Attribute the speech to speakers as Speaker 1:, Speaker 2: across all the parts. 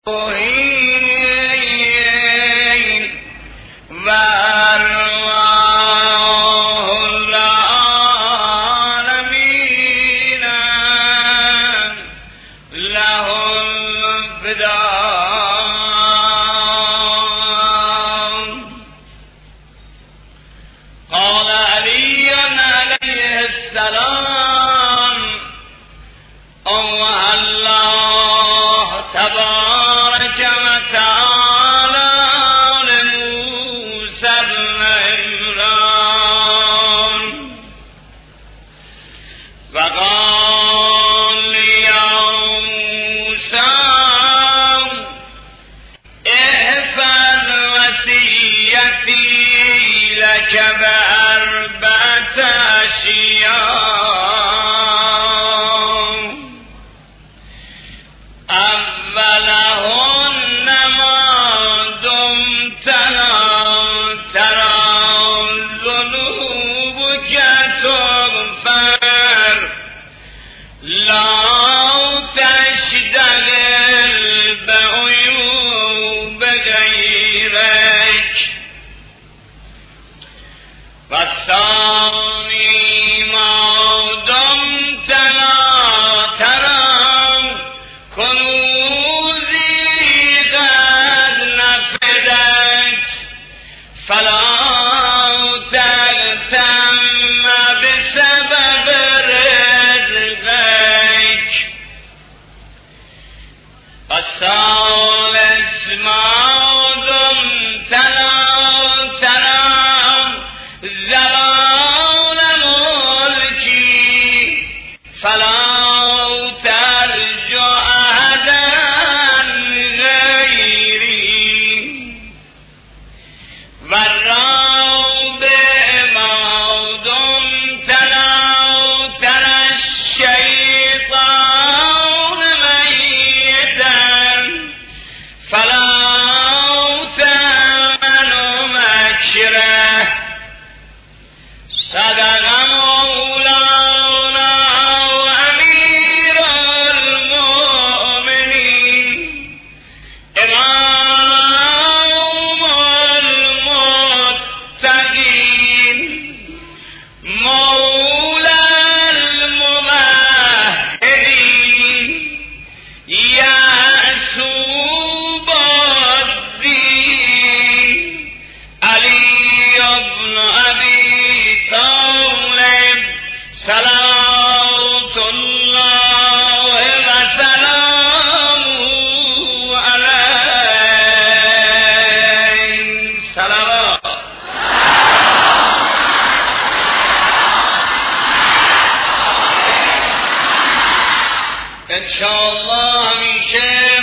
Speaker 1: انشاءالله همیشه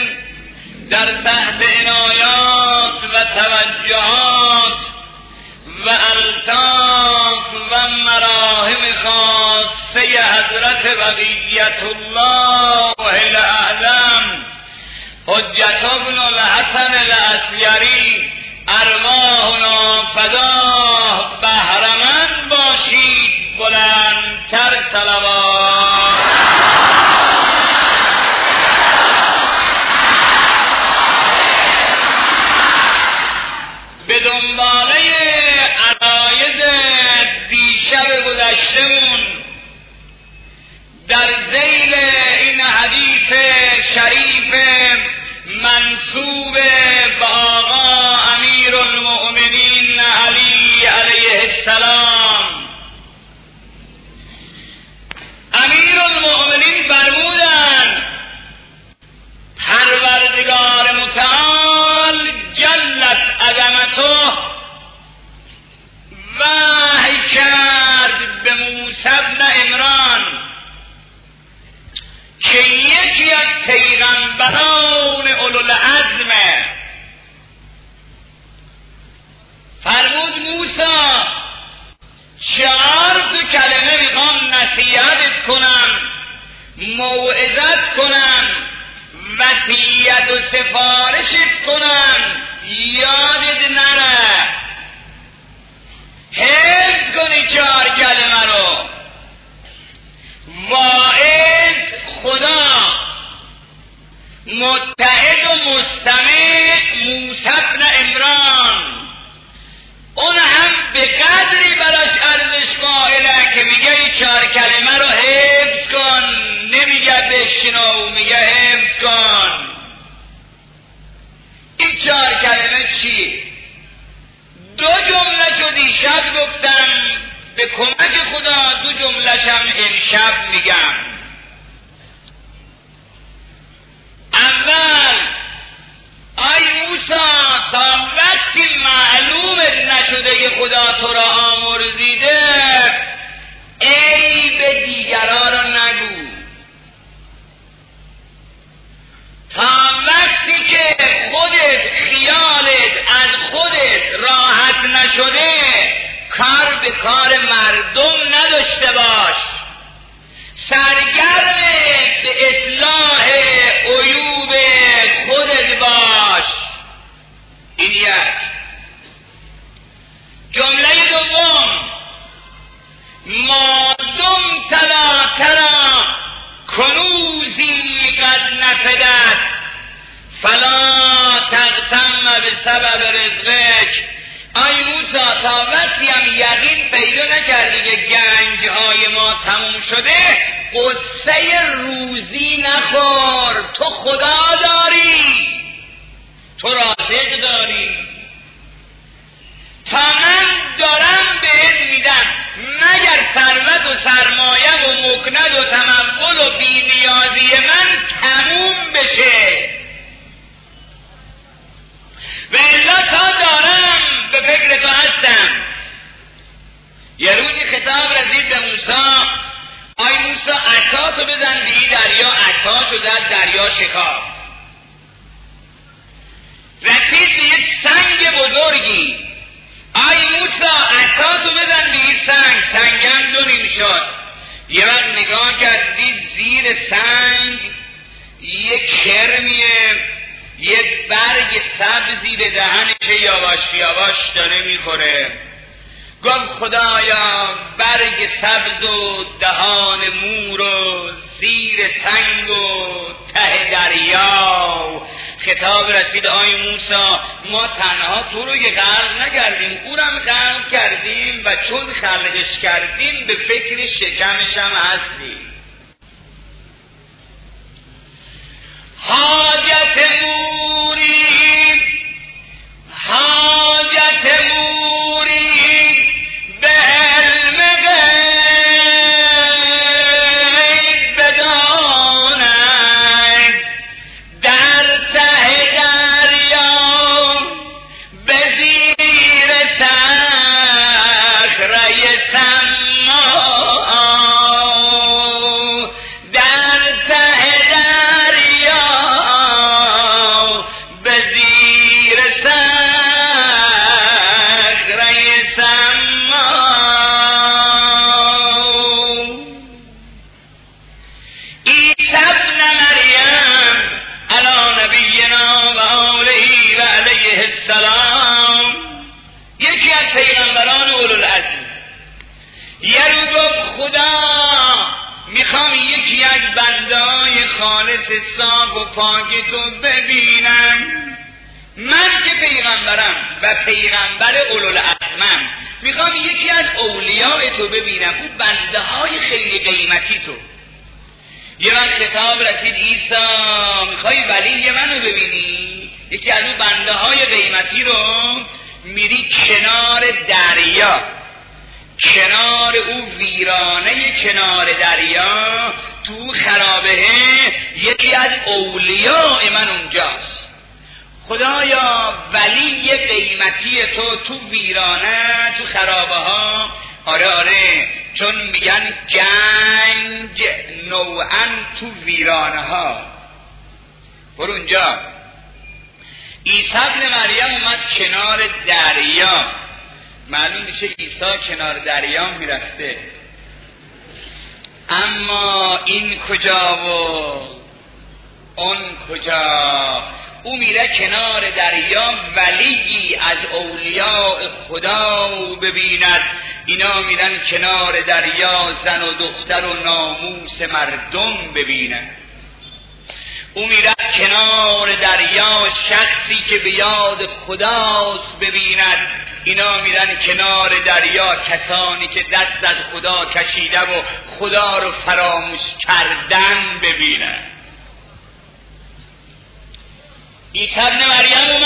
Speaker 1: در تحت عنایات و توجهات و الطاف و مراهم خاصه حضرت بقیت الله الاعظم حجت ابن الحسن العسکری ارواحنا فداه بهرمند باشید. بلندتر صلوات. به دنباله عقاید دیشب گذشتمون در ذیل این حدیث شریف منسوب به آقا امیرالمؤمنین علی علیه السلام، امیرالمؤمنین فرمودند پروردگار متعال جلت عظمته وحی کرد به موسی بن عمران که یکی از پیغمبران اولوالعزم فرمود موسی 4 کلمه میخوام نصیحتت کنم، موعظت کنم، وصیت و سفارشت کنم، یادت نره، حفظ کنی 4 کلمه رو. واعظ خدا، متحد و بشنو و میگه حفظ کن. این 4 کلمه چیه؟ 2 جمله شو دیشب گفتم به کمک خدا، 2 جمله‌شم امشب میگم. اول ای موسی تا وقتی معلومت نشده که خدا تو را آمرزیده عیب دیگرها را نگو. تا وقتی که خودت خیالت از خودت راحت نشده کار به کار مردم نداشته باش. سرگرم به اصلاح عیوب خودت باش. این یک. جمله دوم ما دمت لا تری کنوزی قد نفدت فلا تغتم بسبب رزقک. ای موسی تا وقتی هم یقین پیدا نکردی که گنجهای ما تموم شده قصه روزی نخور. تو خدا داری، تو رازق داری. تا من دارم بهت میدم مگر ثروت و سرمایه و مکند و تمول و بی‌نیازی من تموم بشه، و الا تا دارم به فکر تو هستم. یه روزی خطاب رسید به موسی، آی موسی عصاتو بزن به این دریا. عصاشو زد، دریا شکافت. رسید به یک سنگ بزرگی، آی موسی عصاتو بزن به این سنگ. سنگم 2 نیم شد. یه وقت نگاه کرد دید زیر سنگ یک کرمیه، یک برگ سبزی به دهنش یواش یواش داره میخوره. گفت خدایا برگ سبز و دهان مور و زیر سنگ و ته دریا. خطاب رسید آی موسی ما تنها تو رو یه خلق نکردیم، او رو هم خلق کردیم و چون خلقش کردیم به فکر شکمش هم هستیم. حاجت موری، حاجت موری به علم غیب بداند، در ته دریا به زیر صخره سما، در ته دریا به زیر صخره سما. عیسی ابن مریم علی نبینا و آله و علیه السلام یکی از پیغمبران اولوالعزم یه رو گفت خدا میخوام یکی از بنده‌های خالص صاف و پاک تو ببینم. من که پیغمبرم و پیغمبر اولوالعزمم میخوام یکی از اولیاء تو ببینم، اون بنده های خیلی قیمتی تو. یه وقت خطاب رسید عیسی میخوای ولی منو ببینی؟ یکی از اون بنده های قیمتی رو میری کنار دریا، کنار او ویرانه کنار دریا تو خرابه یکی از اولیاء من اونجاست. خدایا ولی قیمتی تو ویرانه تو خرابه ها. آره چون میگن گنج نوعا تو ویرانه ها. برو اونجا. عیسی ابن مریم اومد کنار دریا. معلوم میشه عیسی کنار دریا میرفته، اما این کجا و اون کجا؟ او میره کنار دریا ولی از اولیاء خدا ببیند. اینا میرن کنار دریا زن و دختر و ناموس مردم ببینن. او میره کنار دریا شخصی که به یاد خداست ببیند. اینا میرن کنار دریا کسانی که دست از خدا کشیده و خدا رو فراموش کردن ببینن. عیسی ابن مریم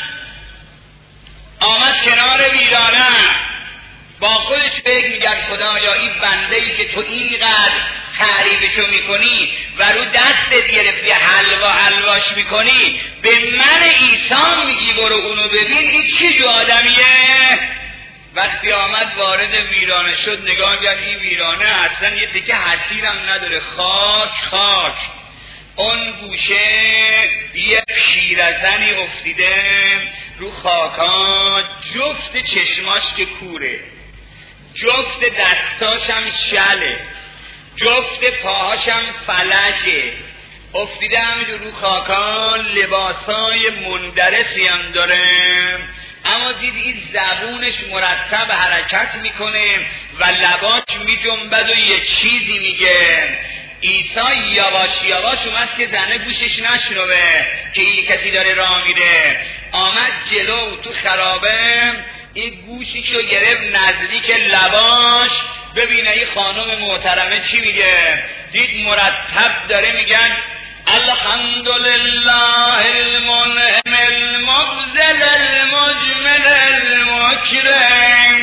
Speaker 1: آمد کنار ویرانه، با خودش فکر میگرد خدایا این بنده ای که تو اینقدر تعریفشو میکنی و رو دستت گرفتی حلواش میکنی، به من عیسی میگی برو اونو ببین، این چی جو آدمیه؟ وقتی آمد وارد ویرانه شد نگاه کرد این ویرانه اصلا یه تکه حصیرم نداره، خاک. اون گوشه یه پیرزنی افتیده رو خاکا، جفت چشماش که کوره، جفت دستاشم شله، جفت پاهاشم فلجه، افتیده همینجور رو خاکا، لباسای مندرسی هم داره، اما دید این زبونش مرتب حرکت میکنه و لباش میجنبد و یه چیزی میگه. عیسی یواش یواش اومد که زنه گوشش نشنوه که این کسی داره راه میره، آمد جلو تو خرابه، این گوشیشو گرفت نزدیک لباش ببینه این خانم محترمه چی میگه. دید مرتب داره میگن الحمدلله المنعم المبذل المجمل المکرم،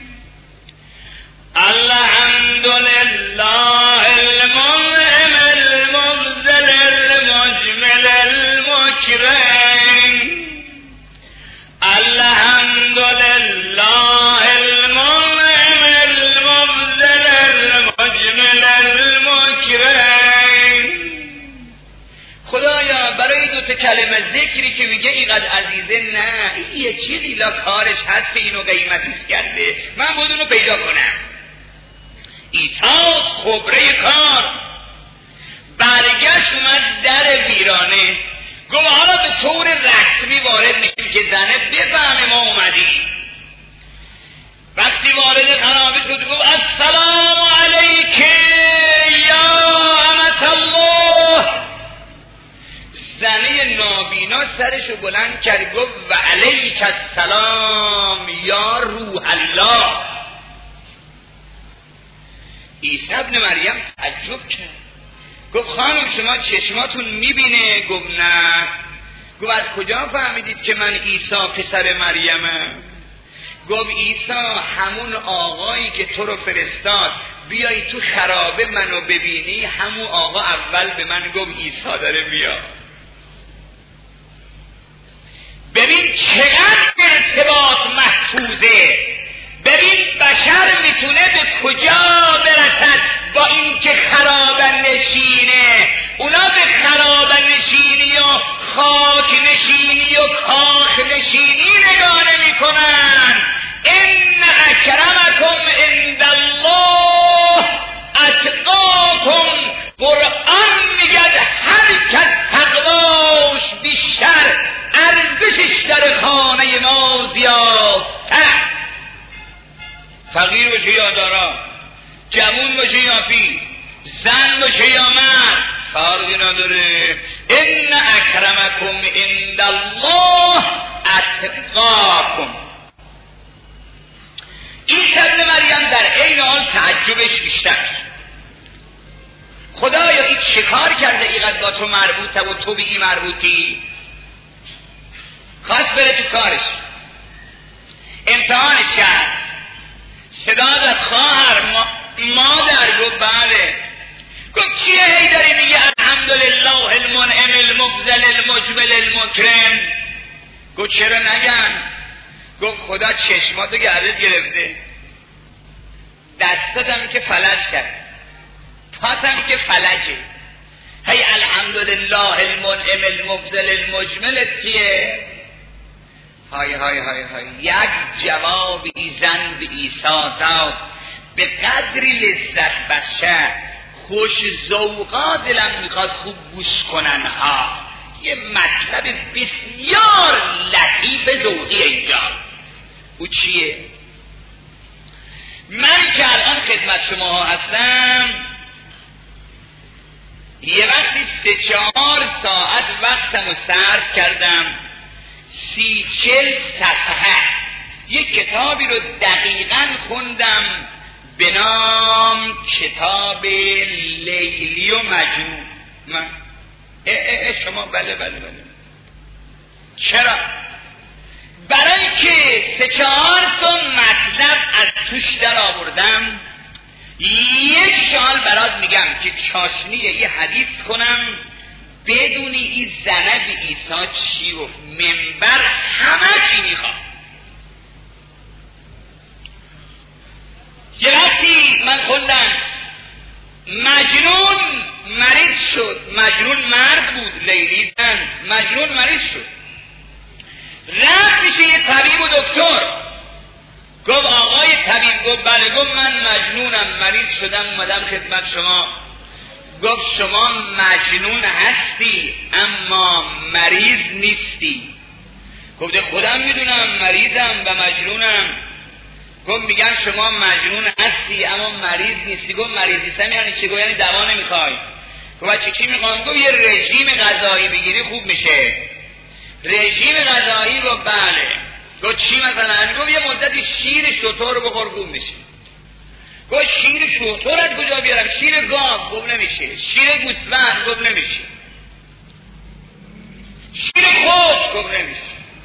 Speaker 1: الحمدلله المنعم المبذل المجمل المکرم، الحمدلله المنعم المبذل المجمل المکرم. خدایا برای دو تا کلمه ذکری که میگه اینقدر عزیزه، نه این یه چیزی لا کارش هست که اینو قیمتیش کرده، من باید اونو پیدا کنم. عیسی خبره کار برگشت اومد در ویرانه، گفت حالا به طور رسمی وارد میشیم که زنه بفهمه ما اومدیم. وقتی وارد خرابه شد گفت السلام علیک یا امة الله. زنه نابینا سرشو بلند کرد گفت و علیک السلام یا روح الله. عیسی ابن مریم تعجب کرد، گفت خانم شما چشماتون میبینه؟ گفت نه. گفت از کجا فهمیدید که من عیسی پسر مریمم؟ گفت عیسی همون آقایی که تو رو فرستاد بیایی تو خرابه منو ببینی، همون آقا اول به من گفت عیسی داره میاد. ببین چقدر ارتباط محفوظه، ببین بشر میتونه به کجا برسد با این که خرابه نشینه. اونا به خرابه نشینی و خاک نشینی و کاخ نشینی نگاه نمی کنن. ان اکرمکم عند الله اتقاکم. قرآن میگد هر کس تقواش بیشتر، ارزشش در خانه ما زیادتر. فقیر باشه یا دارا، جوون باشه یا پیر، زن باشه یا مرد، فرقی نداره. ان اکرمکم عند الله اتقاکم. عیسی ابن مریم در عین حال تعجبش بیشتر، خدایا این چه کار کرده اینقدر با تو مربوطه و تو به این مربوطی؟ خواست بره تو کارش، امتحانش کرد. صدا داد خواهر مادر. گفت بله. گفت چیه هی داری میگه الحمدلله المنعم المبذل المجمل المکرم؟ گفت چرا نگن؟ گفت خدا چشماتو گردت گرفته، دستاتم که فلج کرد، پاتم که فلجه، هی الحمدلله المنعم المبذل المجمل کیه؟ های های های های. یک جواب زن به عیسی داد به قدری لذت بخشه، خوش ذوقا، دلم میخواد خوب گوش کنن ها. یه مطلب بسیار لطیف ذوقی اینجا. او چیه؟ من که الان خدمت شما هستم یه وقتی 3-4 ساعت وقتمو صرف کردم 30-40 صفحه یک کتابی رو دقیقاً خوندم به نام کتاب لیلی و مجنون. شما بله چرا؟ برای که 3-4 تا مطلب از توش در آوردم. یک شال برات میگم که چاشنی یه حدیث کنم بدونی این زنه به عیسی چی گفت. منبر همه چی میخواد. یه وقتی من خوندم مجنون مریض شد. مجنون مرد بود، لیلی زن. مجنون مریض شد، رفت پیش یه طبیب و دکتر. گفت آقای طبیب، گفت بله. گفت من مجنونم، مریض شدم، اومدم خدمت شما. گفت شما مجنون هستی اما مریض نیستی. گفت خودم میدونم مریضم و مجنونم. گفت میگن شما مجنون هستی اما مریض نیستی. گفت مریض نیستم یعنی چی؟ گفت یعنی دوا نمیخوای. گفت چی میخوام؟ گفت یه رژیم غذایی بگیری خوب میشه. رژیم غذایی؟ گفت بله. گفت چی مثلا؟ گفت یه مدتی شیر شتر بخور خوب میشه. گفت شیر شتر از کجا بیارم؟ شیر گاو؟ گفت نمیشه. شیر گوسفند؟ گفت نمیشه. شیر خوش؟ گفت نمیشه.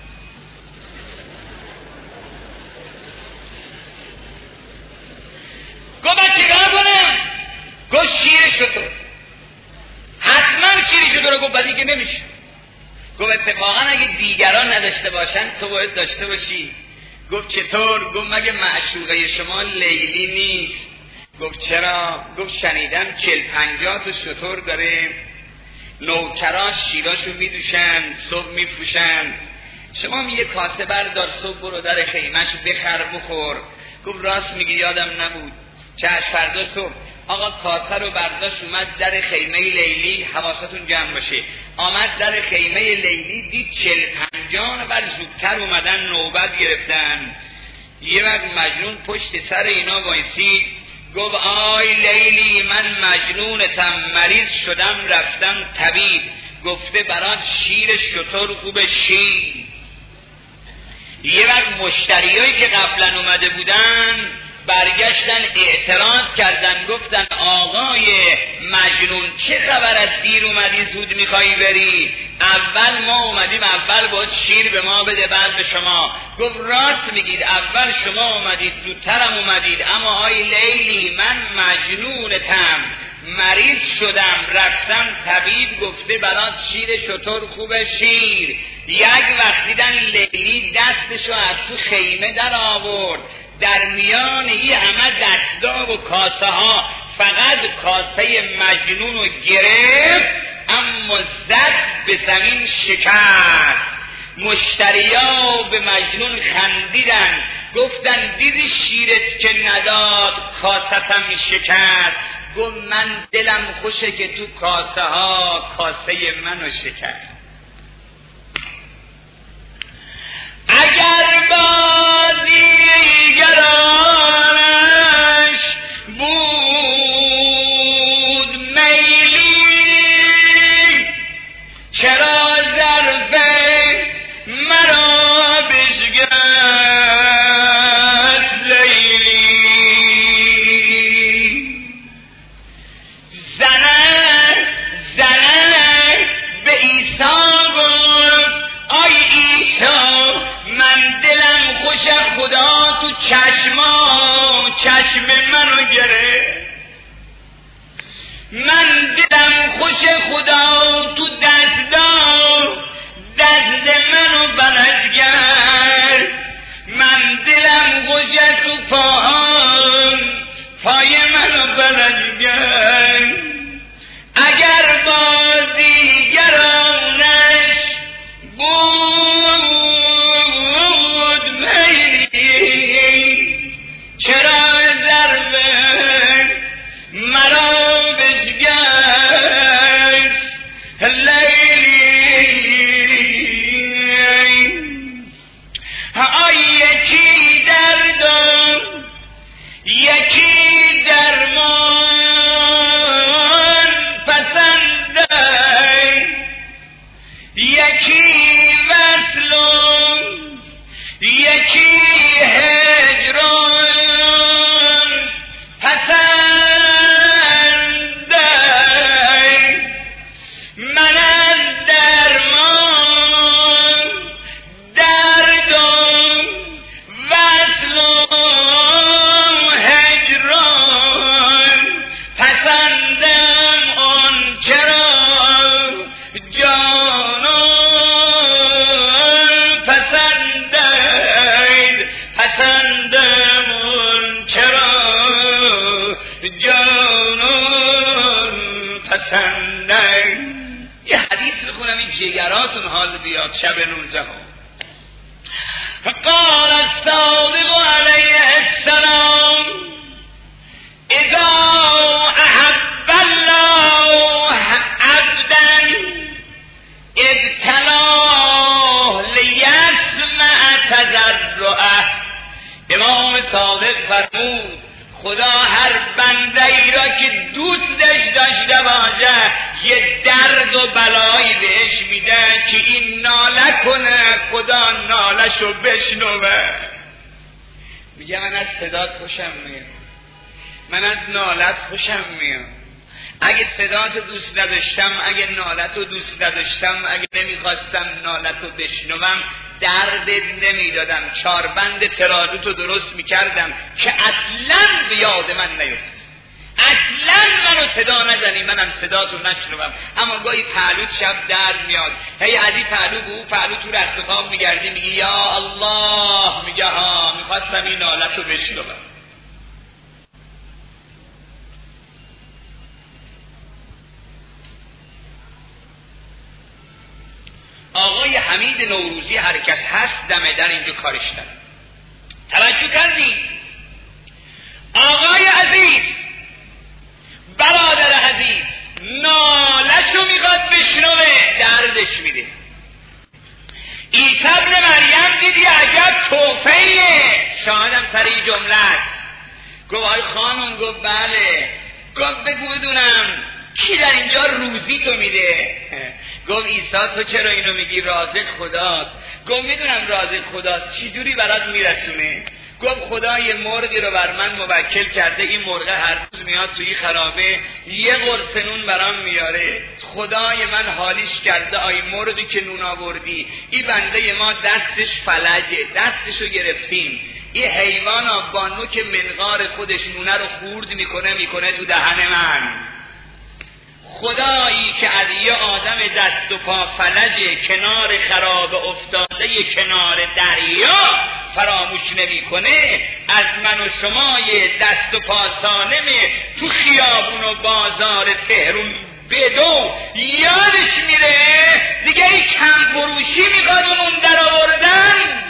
Speaker 1: گفت من چیکار کنم؟ گفت شیر شتر. حتما شیر شتر. گفت بعدی که نمیشه. گفت اتفاقا اگه دیگران نداشته باشن تو باید داشته باشی. گفت چطور؟ گفت مگه معشوقه شما لیلی نیست؟ گفت چرا؟ گفت شنیدم 40-50 تا شتر داره، نوکراش شیراشو میدوشن، صبح میفروشن. شما یه کاسه بردار صبح برو در خیمش بخر بخور. گفت راست میگی یادم نبود. چش فردا صبح آقا کاسه رو برداشت اومد در خیمه لیلی. حواستون جمع باشه. آمد در خیمه لیلی دید 40-50 نفر زودتر اومدن نوبت گرفتن. یه وقت مجنون پشت سر اینا وایسید. گفت آی لیلی من مجنونتم، مریض شدم رفتم طبیب، گفته برات شیر شتر خوب شیر. یه وقت مشتریایی که قبلا اومده بودن برگشتن اعتراض کردن، گفتن آقای مجنون چه خبر از دیر اومدی زود میخوایی بری؟ اول ما اومدیم اول باید شیر به ما بده بعد به شما. گفت راست میگید اول شما اومدید زودترم اومدید اما آقای لیلی من مجنونتم، مریض شدم رفتم طبیب گفته برات شیر شتر خوبه شیر. یک وقت دیدن لیلی دستشو از تو خیمه در آورد، در میان این همه دستگاه و کاسه ها فقط کاسه مجنون رو گرفت اما زد به زمین شکست. مشتریا به مجنون خندیدن گفتن دیدی شیرت که نداد کاستم شکست. گفت من دلم خوشه که تو کاسه ها کاسه منو شکست. اگر با دیگرانش بود میلی چرا ظرف مرا بشکست لیلی. زنه به عیسی گفت آی عیسی من دلم خوش خدا تو چشم منو گرفت، من دلم خوش خدا تو دست منو بلد کرد، من دلم خوش تو پای منو بلد کرد. اگر با دیگرانش بود میلی چرا ضرب مرا بشکست لیلی. یکی دردم یکی درمان پسنده، یکی و پسندید پسندمون چرا جانان پسندید. یه حدیث بخونم این جگراتون حال بیاد شب 19. فقال الصادق علیه السلام اذا احب الله عبدا ابتلاه لیسمع تضرعه. امام صادق فرمود خدا هر بنده ای را که دوستش داشته باشه یه درد و بلایی بهش میده که این ناله کنه خدا نالشو بشنوه. میگه من از صدات خوشم میاد، من از نالت خوشم میاد. اگه صداتو دوست نداشتم، اگه نالتو دوست نداشتم، اگه نمیخواستم نالتو بشنوم درد نمیدادم، چاربند ترادوتو درست میکردم که اصلا به یاد من نیفت، اصلا منو صدا نزنی منم صداتو نشنوم. اما گاهی پهلوت شب درد میاد، هی از این پهلو به اون پهلو تو رخت خواب میگردی میگی یا الله، میگه ها میخواستم این نالتو بشنوم. آقای حمید نوروزی هر کس هست دم در اینجا کارش داره. توجه کردید؟ آقای عزیز، برادر عزیز، نالشو میخواد بشنوه، دردش میده. عیسی ابن مریم دیدی عجب توفیه، شاهدم سر این جمله است. گفت آی خانم، گفت بله. گفت بگو بدونم کی در اینجا روزی تو میده؟ گفت عیسی تو چرا اینو میگی؟ رازق خداست. گفت میدونم رازق خداست، چی جوری برات میرسونه؟ گفت خدا یه مرغی رو بر من موکل کرده، این مرغ هر روز میاد توی خرابه یه قرص نون برام میاره. خدای من حالیش کرده، آی مرغی که نون آوردی، این بنده ما دستش فلجه، دستشو گرفتیم، این حیوان با نوک منقار خودش نونه رو خورد میکنه تو دهن من. خدایی که از یه آدم دست و پا فلج کنار خراب افتاده کنار دریا فراموش نمیکنه، از من و شما یه دست و پا سالمه تو خیابون و بازار تهران بدو یادش میره دیگه این کم فروشی میخواد اون در آوردن.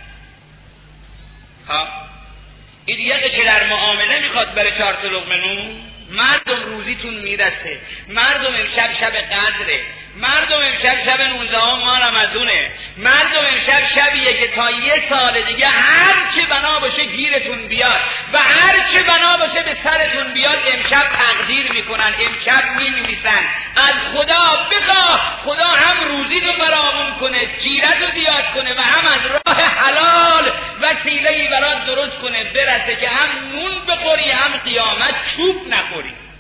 Speaker 1: این دیگه قشه در معامله میخواد بره 4 تا لقمه نون. مردم روزیتون میرسه، مردم امشب شب قدره، مردم امشب شب 19 ماه رمضونه، مردم امشب شبیه که تا یه سال دیگه هر چه بنا باشه گیرتون بیاد و هر چه بنا باشه به سرتون بیاد امشب تقدیر میکنن، امشب مینویسن. از خدا بخواه خدا هم روزیتو فراوون کنه، گیرتو زیاد کنه و هم از راه حلال وسیله‌ای برات درست کنه برسه که هم نون بخوری هم قیامت چوب نخوری.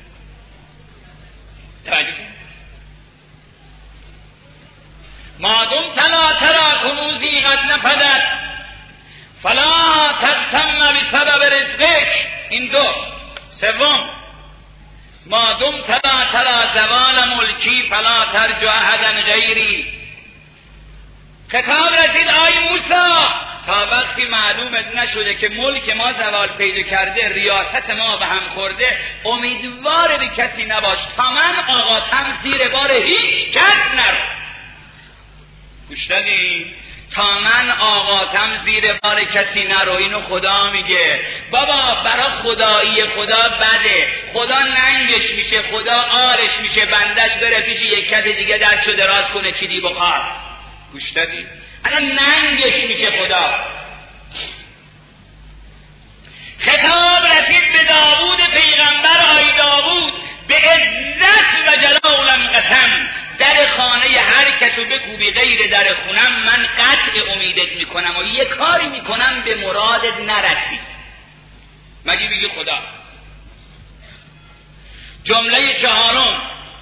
Speaker 1: ما دمت لا ترى کنوزی قد نفدت فلا تغتم بسبب رزقک. این دو. سوم، ما دمت لا ترى زوال ملکی فلا ترجو احدا غیری. خطاب رسید آی موسی، تا وقتی معلومت نشده که ملک ما زوال پیدا کرده، ریاست ما به هم خورده، امیدوار به کسی نباش تا من آقاتم زیر بار هیچ کس نرو. گوش دادی؟ تا من آقاتم زیر بار کسی نرو. اینو خدا میگه. بابا برا خدایی خدا بده، خدا ننگش میشه، خدا آرش میشه، بندش بره پیش یک کس دیگه دستشو دراز کنه چیدی بخواد. گوش دادی؟ اگر ننگش میشه خدا. خطاب رسید به داوود پیغمبر. آی داوود، به عزت و جلالم قسم، در خانه هر کسو بکوبی غیر در خونم من قطع امیدت میکنم و یه کاری میکنم به مرادت نرسی. مگه بگی خدا. جمله 4،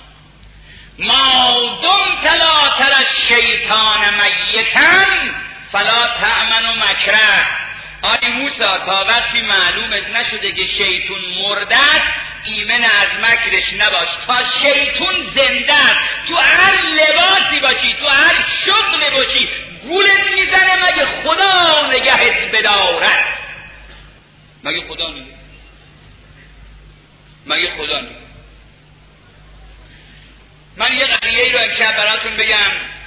Speaker 1: ما دمت لا تری الشیطان میتا فلا تأمن مکره. آی موسی، تا وقتی معلومت نشده که شیطون مرده است ایمن از مکرش نباش. تا شیطون زنده است، تو هر لباسی باشی، تو هر شغل باشی، گولت میزنه مگه خدا نگهت بدارد. مگه خدا نگه؟ مگه خدا نگه؟ من یه قضیه رو امشب براتون بگم.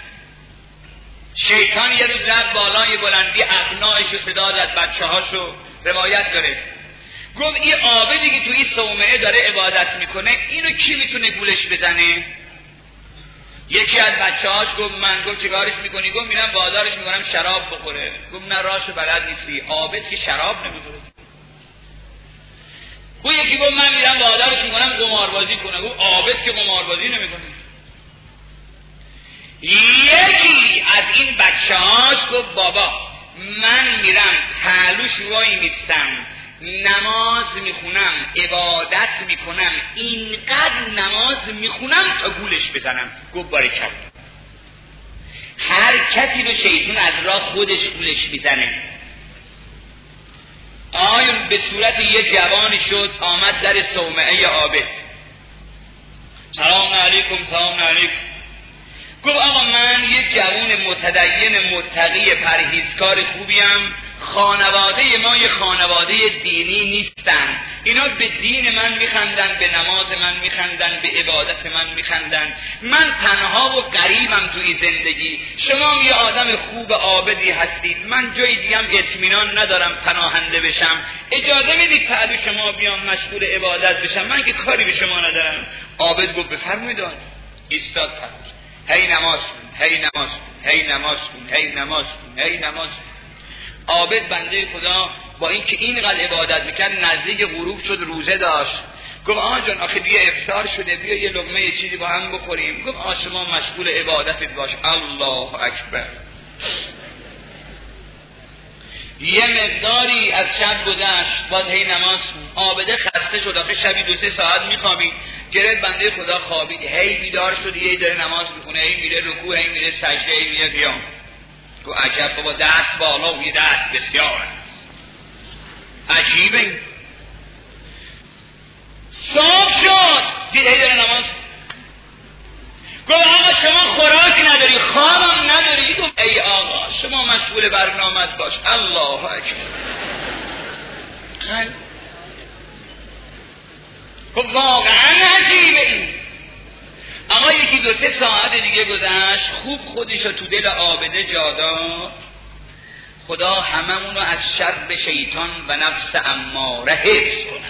Speaker 1: شیطان یه روز رفت بالای بلندی، ابنایش رو صدا داد، بچه‌هاشو روایت داره. گفت این عابدی که تو این صومعه داره عبادت میکنه، اینو کی میتونه گولش بزنه؟ یکی از بچه‌هاش گفت من. گفت چیکارش میکنی؟ گفت میرم بازارش میکنم شراب بخوره. گفت نه راشو بلد نیستی، عابد که شراب نمیخوره. گفت یکی گفت من میرم بازارش میکنم قماربازی کنه. گفت عابد که قماربازی نمیکنه. یکی از این بچه‌هاش گفت بابا من میرم پهلوش وای میستم، نماز میخونم، عبادت میکنم، اینقدر نماز میخونم تا گولش بزنم. گفت باریکلا. هر کسی رو شیطان از راه خودش گولش میزنه. آیون به صورت یه جوانی شد، آمد در صومعه عابد. سلام علیکم. سلام علیکم. گفت آقا من یک جوان متدین متقی پرهیزکار خوبیم، خانواده ما یه خانواده دینی نیستن، اینا به دین من میخندن، به نماز من میخندن، به عبادت من میخندن، من تنها و غریبم توی زندگی، شما یه آدم خوب عابدی هستید، من جای دیگم اطمینان ندارم پناهنده بشم، اجازه میدید پهلو شما بیام مشغول عبادت بشم، من که کاری به شما ندارم. عابد گفت بفرمایید. ایستاد پهلوش، هی نماز کن، هی نماز کن، هی نماز کن، هی نماز کن، هی نماز کن. عابد بنده خدا با اینکه اینقدر عبادت میکرد نزدیک غروب شد، روزه داشت. گفت آقا جان آخه دیگه افطار شده، بیا یه لقمه یه چیزی با هم بخوریم. گفت آ شما مشغول عبادتت باش. الله اکبر. یه مقداری از شب گذشت، باز هی نماز کن. عابده خسته شد، آخه شبی 2-3 ساعت میخوابید، گرفت بنده خدا خوابید، هی بیدار شد، هی داره نماز میخونه، هی میره رکوع، هی میره سجده، هی میره قیام. تو عجب بابا، دست بالا و یه دست بسیار است. عجیبه. صبح شد، دید هی داره نماز. گفت آقا شما خوراک نداری، خوابم نداری. گفت ای آقا شما مشغول برنامت باش. الله اکبر. گفت واقعا عجیبه این. آقا یکی 2-3 ساعت دیگه گذشت، خوب خودشو تو دل عابده جا داد. خدا هممونو از شر شیطان و نفس اماره حفظ کنه.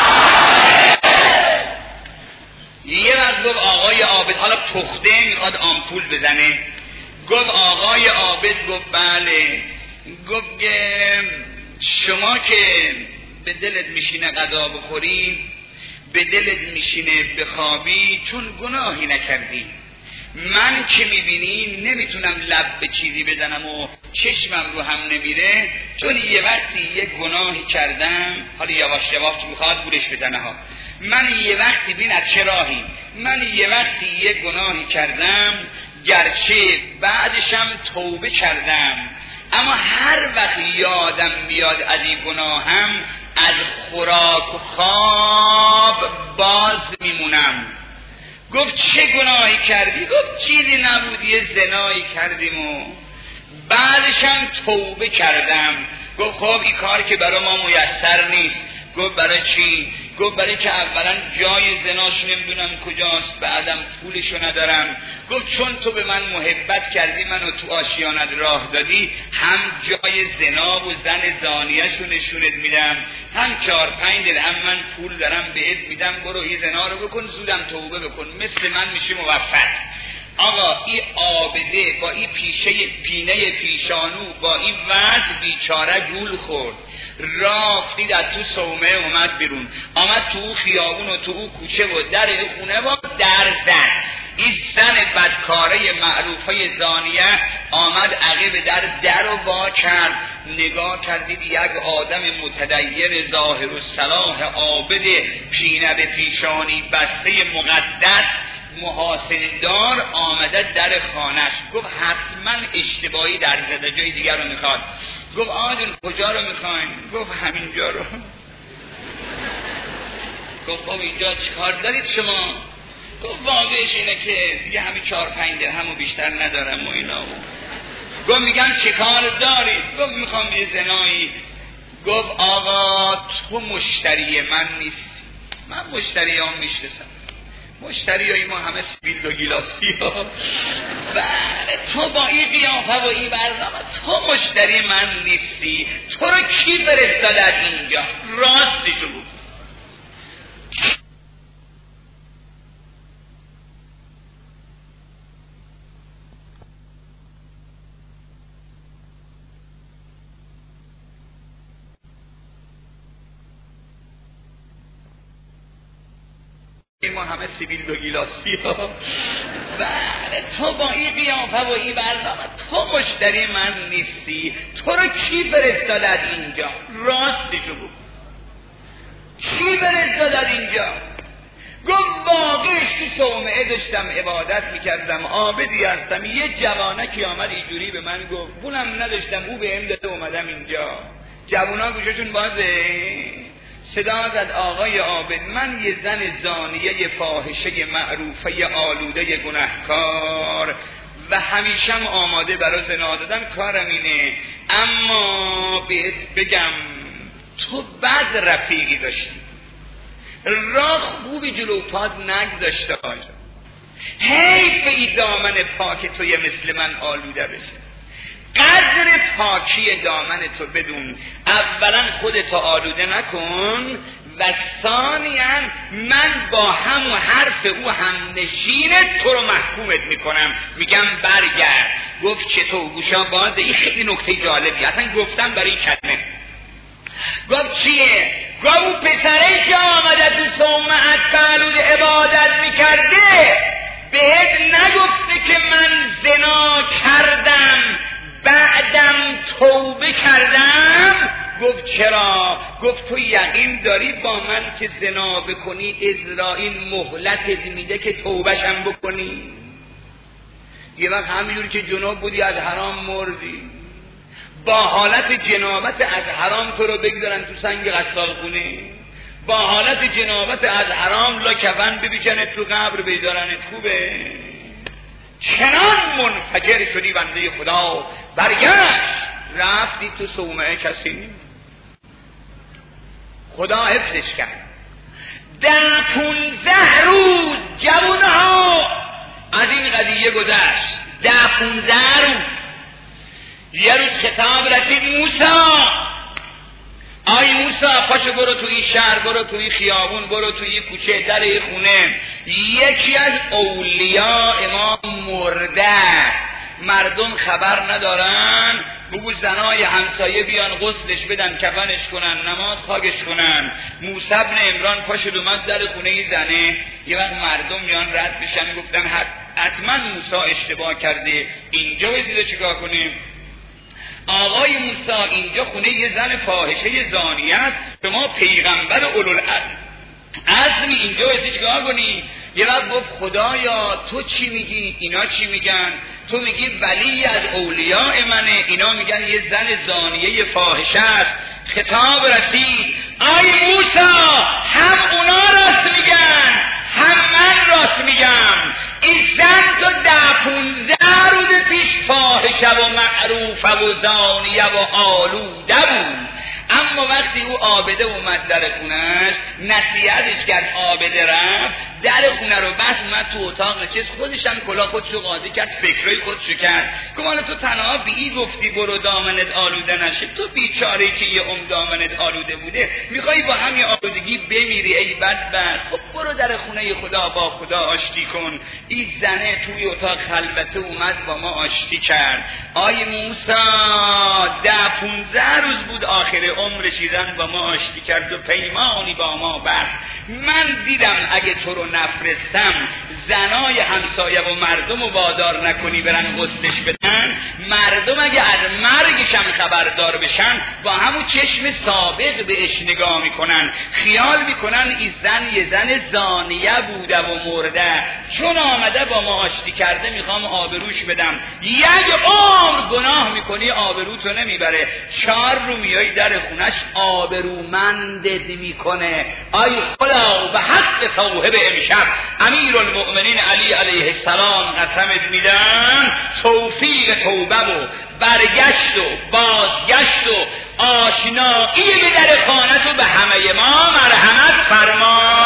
Speaker 1: یه وقت گفت آقای عابد، حالا پخته میخواد آمپول بزنه، گفت آقای عابد، گفت بله. گفت شما که به دلت میشینه غذا بخوری، به دلت میشینه بخوابی، چون گناهی نکردی. من که میبینی نمیتونم لب به چیزی بزنم و چشمم رو هم نمیره، چون یه وقتی یه گناهی کردم. حالا یواش یواش میخواد بودش بزنه ها. من یه وقتی بین از چه راهی، من یه وقتی یه گناهی کردم، گرچه بعدشم توبه کردم، اما هر وقت یادم میاد از این گناهم، از خوراک و خواب باز میمونم. گفت چه گناهی کردی؟ گفت چیزی نبود، یه زنایی کردیم و بعدشم توبه کردم. گفت خب این کار که برای ما میسر نیست. گفت برای چی؟ گفت برای که اولا جای زناش نمیدونم کجاست، بعدم پولشو ندارم. گفت چون تو به من محبت کردی، منو تو آشیانت راه دادی، هم جای زنا و زن زانیه‌شو نشونت میدم، هم 4-5 درهم من پول دارم بهت میدم، برو این زنا رو بکن، زودم توبه بکن، مثل من میشی موفق. آقا این عابده با این پینه پیشانو، با این وضع بیچاره گول خورد، رافتی در تو صومعه اومد بیرون، آمد تو خیابون و تو کوچه و در خونه و در زن. این زن بدکاره معروفه زانیه آمد عقب در و وا کرد. نگاه کردید یک آدم متدین ظاهر و صلاح عابد پینه به پیشانی بسته مقدس محاسندار آمده در خانش. گفت حتما اشتباهی در زده، جای دیگر رو میخواد. گفت آجون کجا رو میخواین؟ گفت همینجا رو. گفت خب اینجا چیکار دارید شما؟ گفت واقعش اینه که دیگه همین 4-5 درهم و بیشتر ندارم و اینا. گفت میگم چه کار دارید؟ گفت میخوام یه زنایی. گفت آقا تو مشتری من نیستی، من مشتری هم میشناسم، مشتری های ما همه سیبیل و گیلاسی ها. بله تو با این قیافه و این برنامه تو مشتری من نیستی. تو رو کی فرستادت اینجا؟ راستشو بگو. ما همه سیبیل و گیلاسی ها. بله تو با این قیافه و این برنامه تو مشتری من نیستی. تو رو کی فرستادت اینجا؟ راستشو بگو. کی فرستادت اینجا؟ گفت واقعش تو صومعه داشتم عبادت میکردم، عابدی هستم، یه جوانکی آمد اینجوری به من گفت، پولم نداشتم، او بهم داده اومدم اینجا. جوانا گوششون بازه. صدا زد آقای عابد من یه زن زانیه فاحشه معروفه آلوده گناهکار و همیشم آماده برای زنا دادن کارم اینه، اما بهت بگم تو بد رفیقی داشتی، راه خوبی جلو پاد نگذاشته باشه، حیف ای دامن پاک توی مثل من آلوده بشه. قدر پاکی دامن تو بدون، اولا خودتو آلوده نکن و ثانیاً من با همون حرف او هم نشینه تو رو محکومت میکنم، میگم برگرد. گفت چطور؟ گوشا بازه. این خیلی نکته جالبی اصلا گفتم برای کلمه. گفت چیه؟ گفت او پسره که آمده تو صومعت فعلود عبادت میکرده بهت نگفته که من زنا کردم بعدم توبه کردم؟ گفت چرا؟ گفت تو یقین داری با من که زنا بکنی اسرائیل مهلتت میده که توبهشم بکنی؟ یه وقت همینجور که جنوب بودی از حرام مردی، با حالت جنابت از حرام تو رو بگذارن تو سنگ غسالخونه، با حالت جنابت از حرام لا کفن ببیچنت تو قبر بیدارنت. خوبه؟ چنان منفجر شدی بنده خدا، برگشت رفتی تو صومعه کسی خدا حفظش کرد. 10-15 روز جوانها از این قضیه گذشت. 10-15 روز. یه روز خطاب رسید موسی، آی موسی پاشو برو توی شهر، برو توی خیابون، برو توی کوچه در خونه، یکی از اولیاء ما مرده، مردم خبر ندارن، بگو زنای همسایه بیان غسلش بدن، کفنش کنن، نماز خاکش کنن. موسی بن عمران پاشد اومد در خونه زنه، یه وقت مردم میان رد بشن، گفتن حتما موسی اشتباه کرده، اینجا رسیده چیکار کنیم؟ آقای موسی اینجا خونه یه زن فاحشه زانیه است، شما پیغمبر اولوالعزمی اینجا بسی چیکار کنی؟ یه وقت گفت خدایا تو چی میگی؟ اینا چی میگن؟ تو میگی ولی از اولیاء منه، اینا میگن یه زن زانیه فاحشه است. خطاب رسید، آی موسی هم اونا راست میگن هم من راست میگم، این زن تو 10-15 روز پیش فاحشه و معروفه و زانیه و آلوده بود، اما وقتی او عابده اومد در خونش نصیحتش کرد، عابده رفت در خونه رو بس اومد تو اتاق نشست، خودش هم کلاه خودشو قاضی کرد، فکرای خودشو کرد. گمان تو تنها بی گفتی برو دامنت آلوده نشه، تو بیچاره که یه دامنت آلوده بوده میخوای با همین آلودگی بمیری ای بدبخت؟ خب برو در خونه خدا با خدا آشتی کن. این زنه توی اتاق خلوته اومد با ما آشتی کرد. آی موسی 10-15 روز بود آخر عمرش، زن با ما آشتی کرد و پیمانی با ما بست. من دیدم اگه تو رو نفرستم زنای همسایه و مردم رو وادار نکنی برن غسلش بدن، مردم اگه از مرگشم خبردار بشن با همون چشم سابق بهش نگاه میکنن، خیال میکنن این زن یه زن زانیه بوده و مرده، چون آمده با ما آشتی کرده میخوام آبروش بدم، یک عمر گناه میکنه کنی آبروتو نمیبره، 4 رو میای در خونش آبرومندت میکنه. آی خدا به حق صاحب امشب امیرالمؤمنین علی علیه السلام قسمت میدم توفیق توبه و برگشت و بازگشت و آشنایی به در خانه به همه ما مرحمت فرما.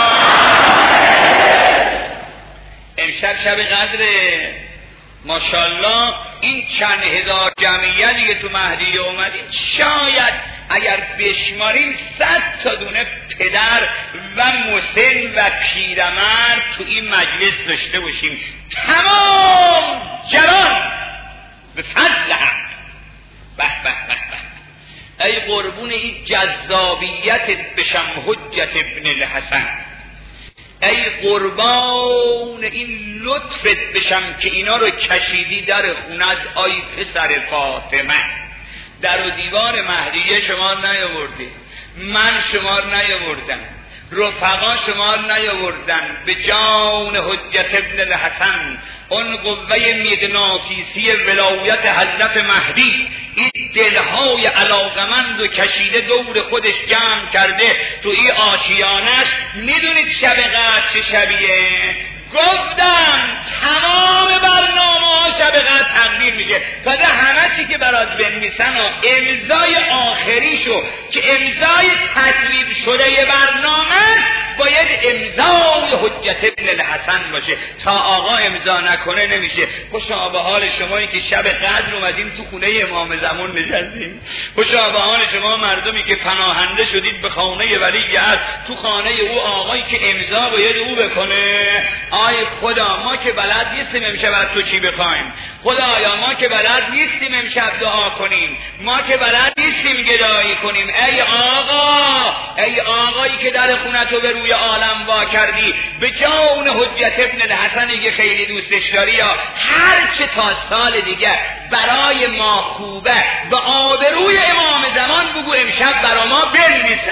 Speaker 1: امشب شب قدره، ماشاءالله این چند هزار جمعیتی که تو مهدیه اومدیم شاید اگر بشماریم 100 تا دونه پدر و مسن و پیرمرد تو این مجلس داشته باشیم، تمام جوان به فضل حق. به به به به، ای قربون این جذابیت بشم حجت ابن الحسن، ای قربان این لطفت بشم که اینا رو کشیدی در خونت. آی پسر فاطمه، در و دیوار مهدیه شمار نیاوردی، من شمار نیاوردم، رفقا شمار نیاوردن، به جان حجت ابن الحسن اون قوه مغناطیسی ولایت حضرت مهدی این دلهای علاقمند و کشیده دور خودش جمع کرده تو این آشیانش. میدونید شب قدر چه شبیه؟ گفتم تمام برنامه ها شب قدر تقدیر میشه. تازه همه چی که برات بنویسن و امضای آخریشو که امضای تصویب شده برنامه باید امضای حجت ابن الحسن باشه. تا آقا امضا نکنه نمیشه. خوشا به حال شمایی که شب قدر اومدیم تو خونه امام زمان نشستیم. خوشا به حال شما مردمی که پناهنده شدید به خانه ولی عهد، تو خانه او آقایی که امضا باید او بکنه. آی خدا ما که بلد نیستیم امشب از تو چی بخوایم، خدایا ما که بلد نیستیم امشب دعا کنیم، ما که بلد نیستیم گدایی کنیم. ای آقا، ای آقایی که در خونتو به روی عالم وا کردی، به جان حجت ابن الحسنی که خیلی دوستش داری، یا هر چه تا سال دیگه برای ما خوبه به آبروی امام زمان بگو امشب برا ما بنویسه.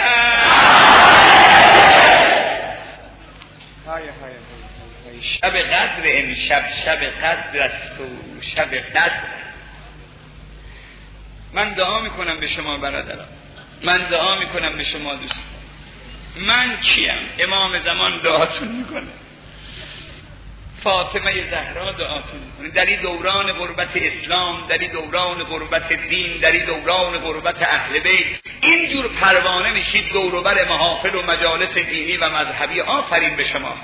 Speaker 1: شب قدر امشب شب قدر است و شب قدر. من دعا میکنم به شما برادران، من دعا میکنم به شما دوستان. من کیم؟ امام زمان دعاتون میکنه، فاطمه زهرا دعاتون میکنه. در این دوران غربت اسلام، در این دوران غربت دین، در این دوران غربت اهل بیت، اینجور پروانه میشید دور و بر محافل و مجالس دینی و مذهبی. آفرین به شما.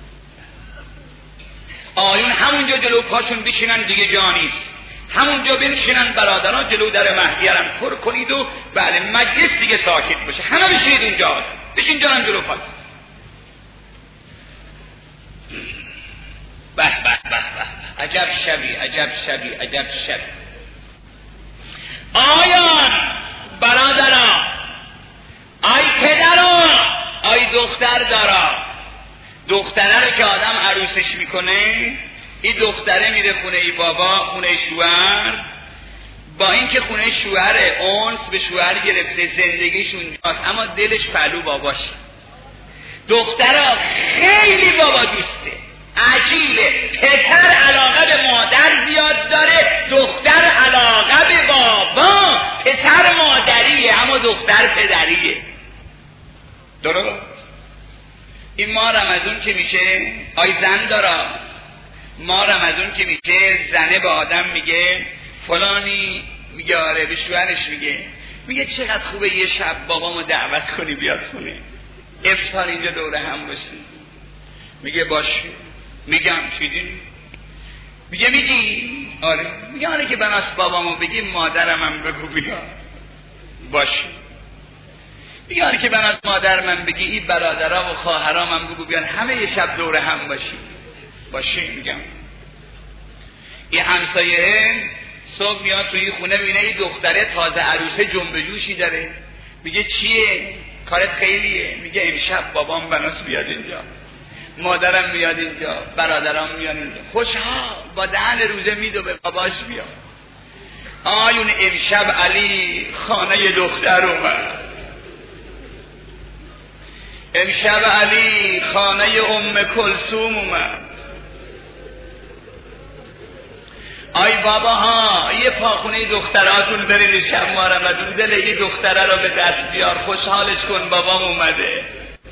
Speaker 1: آیین همونجا جلو پاشون بشینن دیگه جانیست، همونجا بنشینن برادران جلو در مهدیرم پر کنید و بله مجلس دیگه ساکت باشه، همه بشینید اونجا، بشین جانم جلو پاش. به به به به، عجب شبی، عجب شبی، عجب شبی. آیان برادران، آی پدران، آی دختر دارا، دختره رو که آدم عروسش میکنه، این دختره میره خونه ای بابا، خونه شوهر، با اینکه خونه شوهره، اونس به شوهر گرفته، زندگیش اونجاست، اما دلش پهلو باباشه. دختره خیلی بابا دوسته، عجیبه. پسر علاقه به مادر زیاد داره، دختر علاقه به بابا. پسر مادریه اما دختر پدریه. درست؟ این ماه رمضان که میشه، آی زن دارا، ماه رمضان که میشه زنه به آدم میگه فلانی، میگه آره، به شوهرش میگه چقدر خوبه یه شب بابامو دعوت کنی بیاد خونه، افطار اینجا دوره هم باشیم. میگه باشه. میگم چیدی؟ میگی آره. میگه آره که بناس بابامو بگی مادرم هم بگو بیاد. باشه. میگه آره که بناس مادر من بگی این برادرام و خواهرام هم بگو بیان، همه یه شب دوره هم باشیم. باشه. میگم این همسایه صبح میاد توی خونه بینه این دختره تازه عروسه جنب جوشی داره، میگه چیه؟ کارت خیلیه. میگه امشب بابام بناس بیاد اینجا، مادرم میاد اینجا، برادرام میاد اینجا. خوشحال با دهن روزه میدو به باباش بیاد. آیون امشب علی خانه دختر اومد، امشب علی خانه ام کلثوم اومد. آی باباها یه پاخونه دختراتون برین شب محرم، دل یه دختره رو به دست بیار، خوشحالش کن بابام اومده.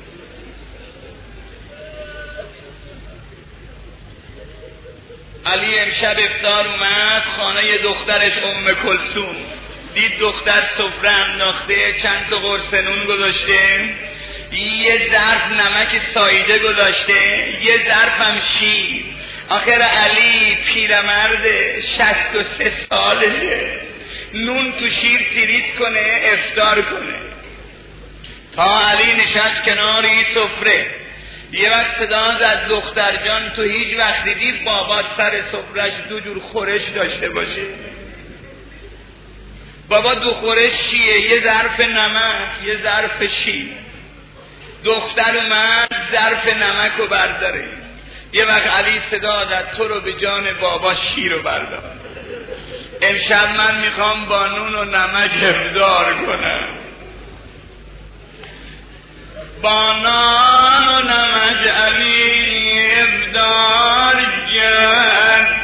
Speaker 1: علی امشب افطار اومد خانه دخترش کلثوم، دید دختر سفره انداخته، چند تا قرص نون گذاشته، یه ظرف نمک ساییده گذاشته، یه ظرف هم شیر. آخر علی پیرمرد 63 سالشه، نون تو شیر تریت کنه افطار کنه. تا علی نشست کنار این سفره، یه وقت صدا زد دختر جان تو هیچ وقت دیدی بابا سر سفرش 2 جور خورش داشته باشه؟ بابا 2 خورش چیه؟ یه ظرف نمک یه ظرف شیر. دختر اومد ظرف نمک رو برداره، یه وقت علی صدا زد تو رو به جان بابا شیر رو بردار، امشب من میخوام با نون و نمک افطار کنم. با نان و نمک علی افطار کرد.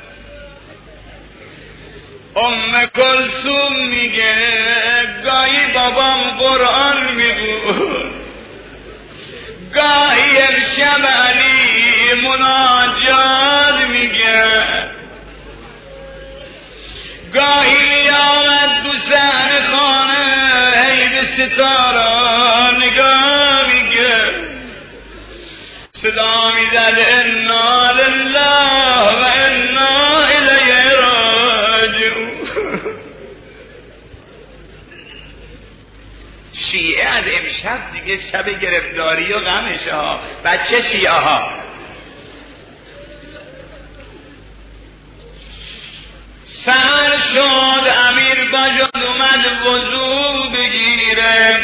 Speaker 1: کلثوم میگه گاهی بابام قرآن میگو، گاهی امشب علی مناجات میگه، گاهی آمد دو صحن خانه هی به ستاره نگاه میگه، صدا میزد انا لله و انا الیه راجعون. شیعه از امشب دیگه شب گرفتاری و غمش ها، بچه شیعه ها. سحر شد امیر بجاد اومد وضو بگیره،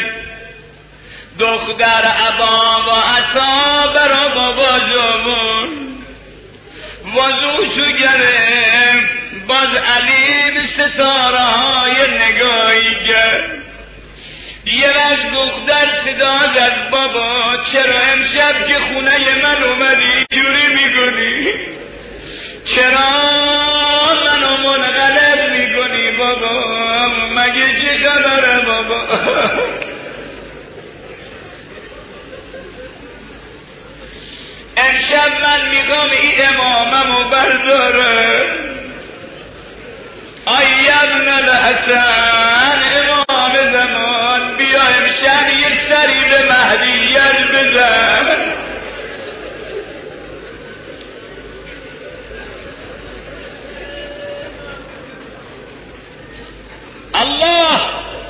Speaker 1: دختر عبا و عطا برا بابا جوون وضوشو گرفت، باز علی به ستاره های نگاهی کرد. یه وقت دختر صدا زد بابا چرا امشب که خونه من اومدی جوری میکنی؟ چرا منو منقلب میکنی بابا؟ مگه چه خبره بابا؟ امشب من میخوام این اماممو برداره. ای ابن الحسن امام زمان بیا امشب یه سری به مهدیت بزن. الله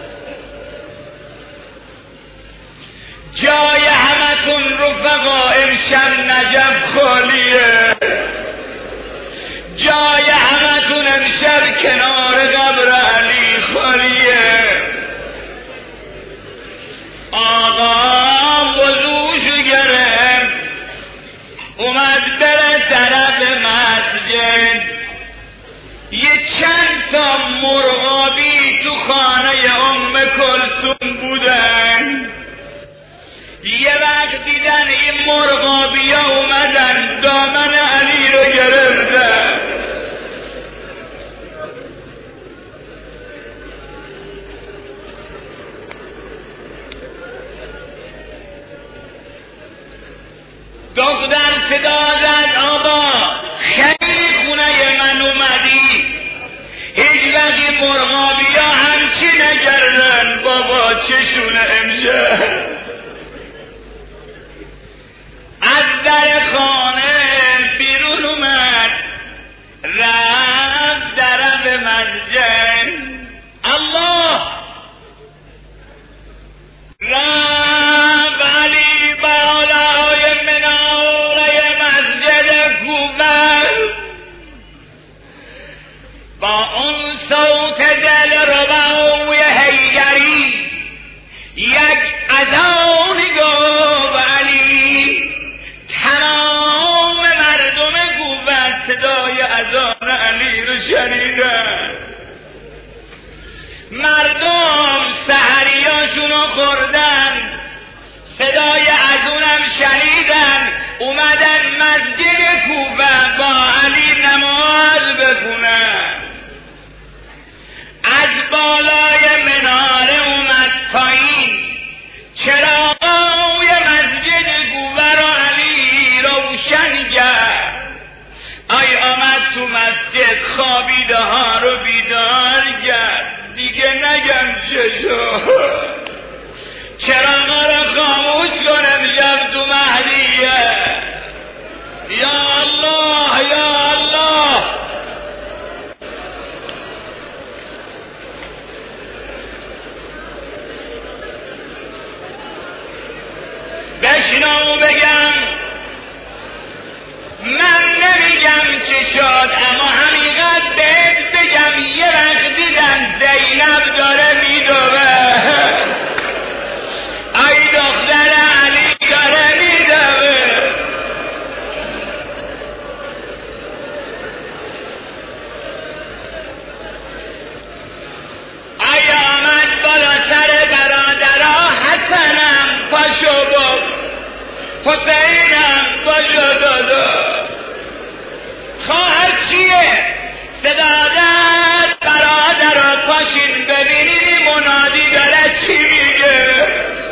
Speaker 1: جای همتون رفقا امشب نجف خالیه، جای همتون امشب کنار قبر علی خالیه. آقا وضوشو گرفت اومد بره طرف مسجد، یه چند تا مرغابی تو خانه کلثوم بودن. یه وقت دیدن این مرغابی ها اومدن دامن علی رو گرفتن. دختر صدا زد آقا خیلی خونه من اومدی، هیچ وقتی مرغابی ها همچی نگردن بابا چشونه امشب. از در خانه بیرون اومد رفت طرف مسجد. الله رفت علی بالای مناره مسجد کوفه با اون صوت دلربای حیدری یک اذان گفت علی. تمام مردم کوفه صدای اذان علی رو شنیدن، مردم سحریاشونو خوردن، صدای اذانم شنیدن، اومدن مسجد کوفه با علی نماز بخونن. میگه نگم چه شد، چراغا را خاموش کنم شب تو مهدیه. یا الله یا الله. بشنو بگم، من نمیگم چه شد، اما حقیقت بهت بگم یه وقت دیدم زینب داره میدوه، ای دختر علی داره میدوه. ای آمد بالا سر برادرها، حسنم پاشو بود، حسینم پاشو دادا. خواهر چیه؟ صدا داد برادرها پاشین ببینید منادی داره چی میگه.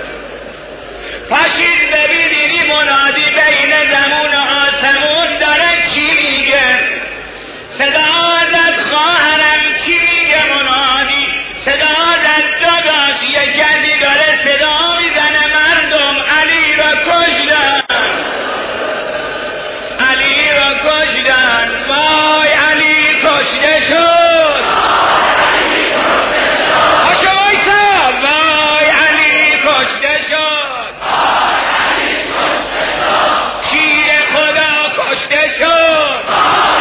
Speaker 1: پاشین ببینید منادی بین زمون و آسمون داره چی میگه. صدا داد خواهرم چی میگه منادی. صدا داد داداش یک کسی داره صدا میزنه مردم علی را کشتن، علی را کشتن. وای علی کشته شد، پاشو وایسا. وای علی کشته شد، شیر خدا کشته شد.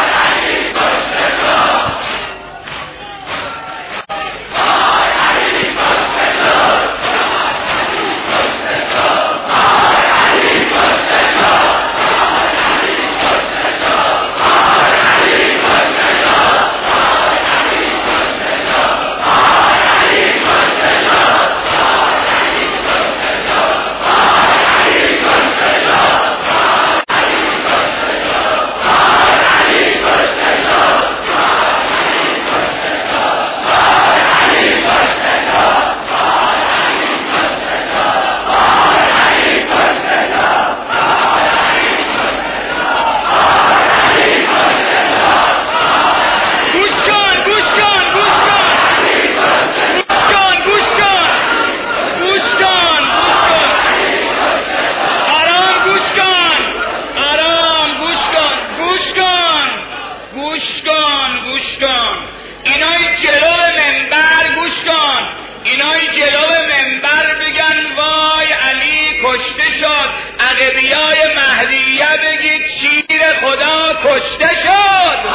Speaker 1: کشته شد. عقبیای مهدیه بگید شیر خدا کشته شد.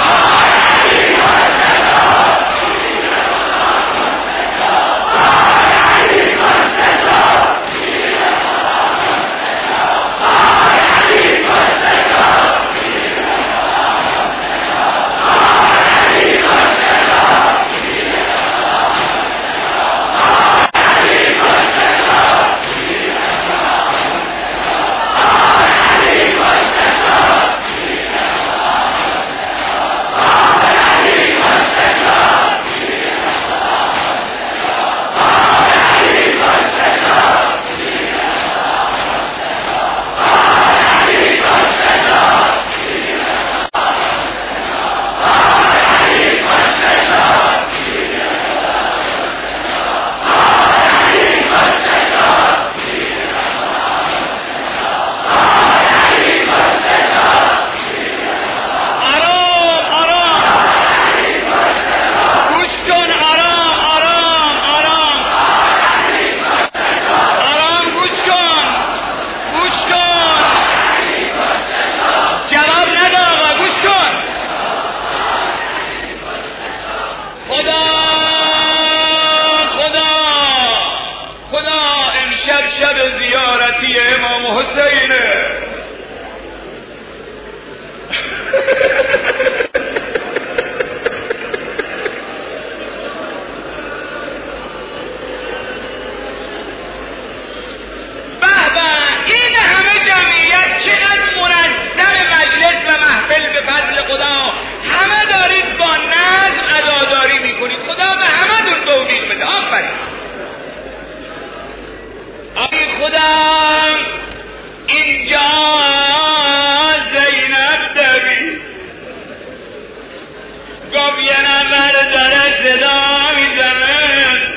Speaker 1: شب زیارتی امام حسینه. این همه جمعیت چقدر منظم مجلس و محفل به فضل خدا. همه دارید با نظم عزاداری میکنید. خدا به همه دون توفیق بده. آفرین. آی خدا اینجا زینب دوید گفت یه نفر داره صدا میزنه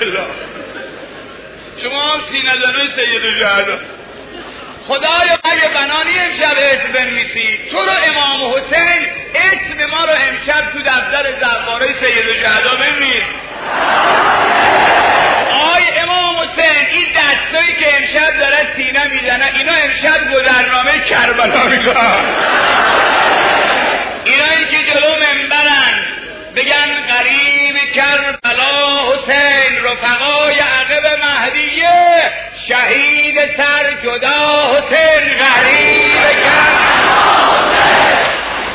Speaker 1: الله. شما هم سینه زنای سید الشهدا. خدایا اگه بنانی امشب اسم بنویسی تو رو امام حسین اسم ما رو امشب تو دفتر درباره سید الشهدا بنویس. آی امام حسین این دستایی که امشب داره سینه میزنه اینا امشب گذرنامه کربلا میگن. اینایی که جلو منبرن بگن قریب کربلا حسین رفقای عقب مهدیه شهید سر جدا حسین قریب کربلا حسین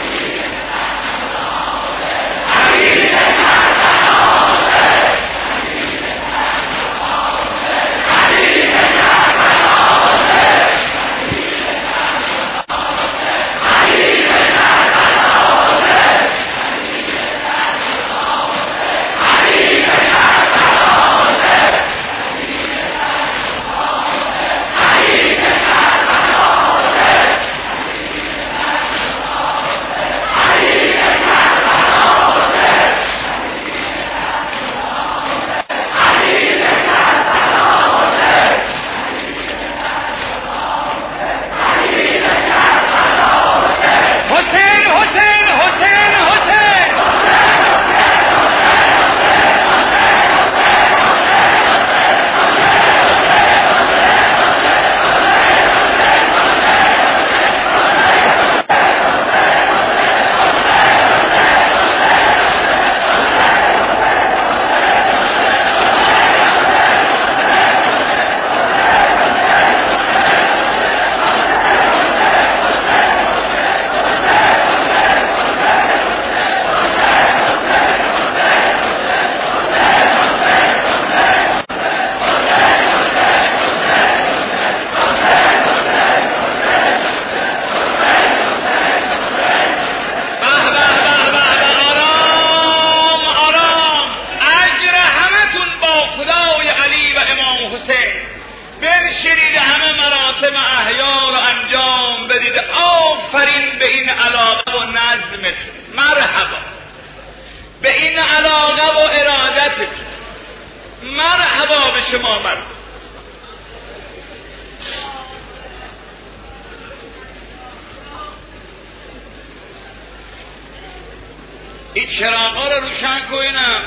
Speaker 1: این چراغا رو روشن کنم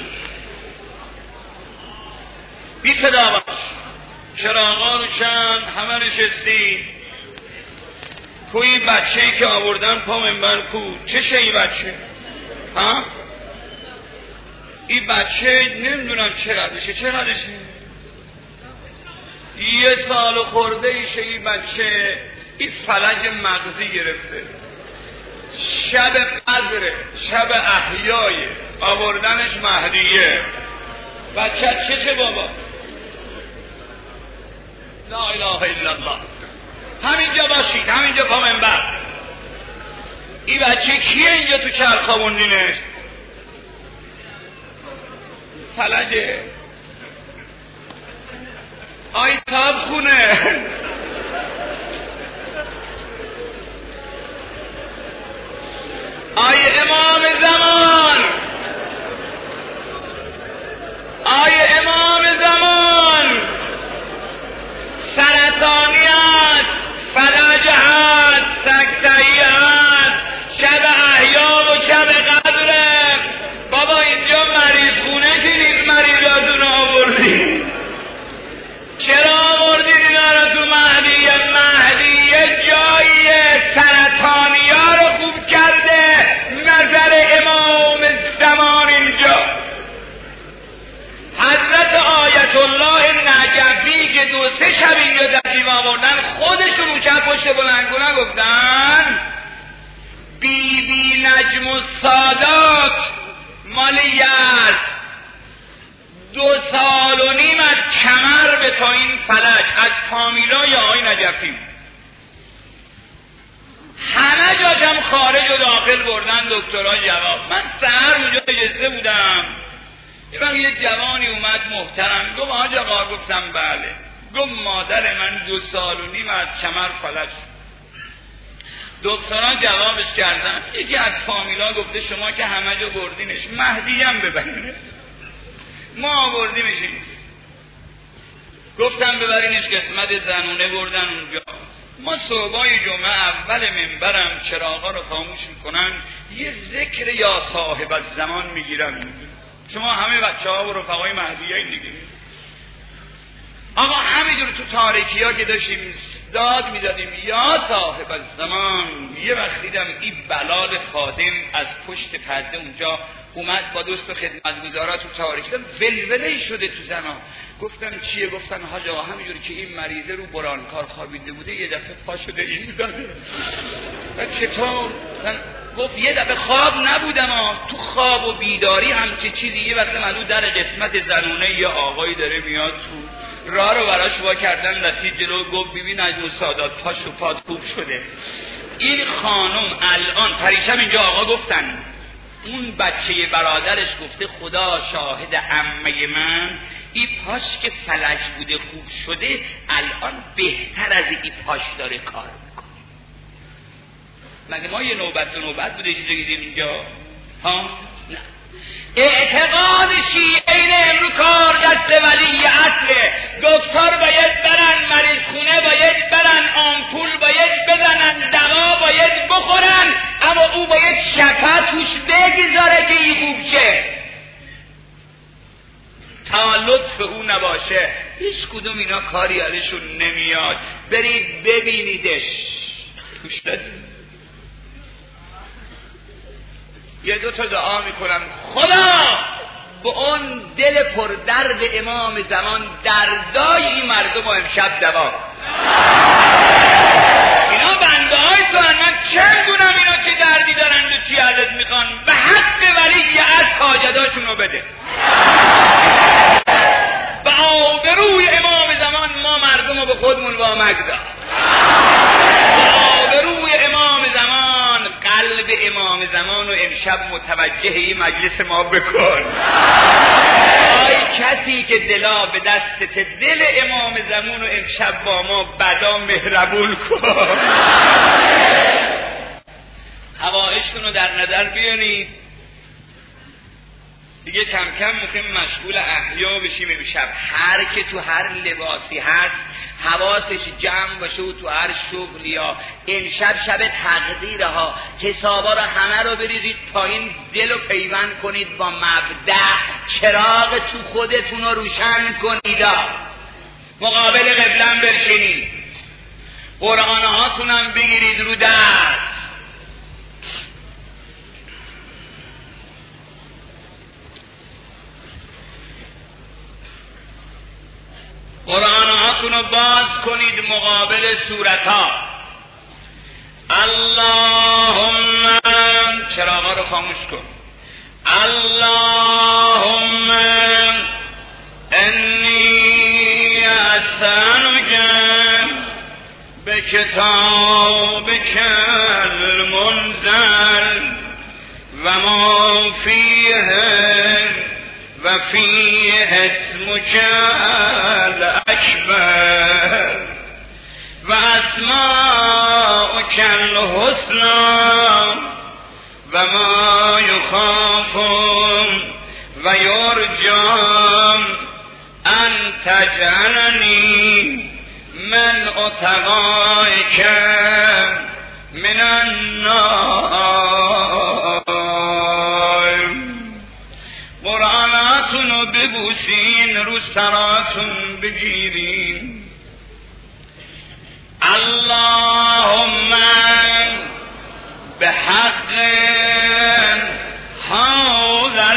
Speaker 1: بی صدا باش. چراغا روشن، همه نشستی. کوی بچه‌ای که آوردن پا منبر کو؟ چشه این بچه؟ ها؟ این بچه نمیدونم چقدرشه. 1 سال خورده ایشه این بچه. این فلج مغزی گرفته. شب قدره، شب احیای، آوردنش مهدیه. بچه چشه بابا؟ لا اله الا الله. همینجا باشید، همینجا پا منبر. این بچه کیه اینجا تو چرخابوندینش؟ فلجه. آی صاحب خونه. آی امام زمان، آی امام زمان، سرطانی است، فلج است، سکته‌ای است، شب احیا و شب قدره. بابا اینجا مریض خونه که نیست، مریضاتون آوردی. چرا آوردید اینا رو تو مهدیه؟ مهدیه جاییه سرطانی ها رو خوب کرده. نظر امام زمان اینجا. حضرت آیت الله نجفی که 2-3 شب اینجا دقیق آوردن خودشون رو چپ پشت بلندگو نگفتن بی بی نجم السادات مال یزد 2.5 سال از کمر به پایین فلج از فامیلای آقای نجفی. همه جاش هم خارج و داخل بردن دکترها جواب. من سحر اونجا نشسته بودم، یک جوانی اومد محترم گفت آج آقا. گفتم بله. گفت مادر من 2.5 سال از کمر فلج. دکترها جوابش کردن یکی از فامیلا گفته شما که همه جا بردینش، مهدی هم ببرینه. ما آوردیمش اینجا. گفتم ببرینش قسمت زنونه، بردن اونجا. ما صبحای جمعه اول منبرم چراغا رو خاموش میکنن، یه ذکر یا صاحب الزمان میگیرن. شما همه بچه‌ها و رفقای مهدیه دیگه، آقا همینجور تو تاریکی ها که داشتیم داد میدادیم یا صاحب الزمان. یه وقت دیدم این بلال خادم از پشت پرده اونجا اومد با دوست خدمتگزارا تو تاریکی، ولوله شده تو زنا. گفتم چیه؟ گفتن حاج آقا همینجوری که این مریضه رو برانکار خوابیده بوده یه دفعه پا شده ایستاده. چطور؟ گفت یه دفعه خواب نبودم تو خواب و بیداری همچه چیزی. یه وقت معلوم در قسمت زنونه یه آقایی داره میاد تو، راه رو براش وا کردن رسید جلو، گفت ببین نجم سادات پاش و پات خوب شده. این خانم الان پریشب اینجا آقا گفتن اون بچه برادرش گفته خدا شاهد عمه من این پاش که فلج بوده خوب شده الان بهتر از این پاش داره کار میکنه. مگه ما یه نوبت دو نوبت بوده چیزی دیدیم اینجا؟ ها؟ نه. اعتقاد شیعین امرو کار دست ولی اصله. دکتر باید برن، مریض خونه باید برن، آمپول باید بزنن، دوا باید بخورن، اما او باید شفا توش بگذاره که این خوب شه. تا لطف او نباشه هیچ کدوم اینا کاری ازشون نمیاد. برید ببینیدش توش دادیم. یه دو تا دعا میکنم خدا به اون دل پر درد امام زمان دردای این مردم و امشب دوا. اینا بنده های تو من چه میدونم اینا چه دردی دارن و چی ازت میخوان. به حق ولی از حاجتاشون رو بده. به آبروی امام زمان ما مردم رو به خودمون وامگذار. به آبروی امام زمان قلب امام زمان و امشب متوجه این مجلس ما بکن. آی کسی که دلا به دستت دل امام زمان و امشب با ما بدا مهربون کن. حوائجتون رو در نظر بیارید دیگه. کم کم ممکن مشغول احیا بشیم امشب. هر که تو هر لباسی هست حواسش جمع باشه و تو هر شغلی ها امشب شب تقدیره ها حسابا رو همه رو بریزید پایین، دل رو پیوند کنید با مبدأ، چراغ تو خودتون رو روشن کنید، مقابل قبلم برشینید، قرآن هاتونم بگیرید رو دست. قرآن هاتون رو باز کنید مقابل صورت ها. اللهم چراغا رو خاموش کن. اللهم انی اسألک بکتابک المنزل و ما فیه و فیه اسمک الاکبر و اسماؤک الحسنی و ما یخاف و یرجى ان تجعلنی من اتقائک من النار. قرآناتون رو ببوسین، رو سراتون بگیرین. اللهم به حق هذا